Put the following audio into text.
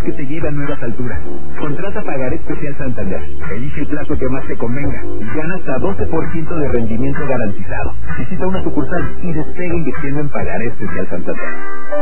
que te lleve a nuevas alturas. Contrata Pagaré Especial Santander. Elige el plazo que más te convenga. Gana hasta 12% de rendimiento garantizado. Visita una sucursal y despega invirtiendo en Pagaré Especial Santander.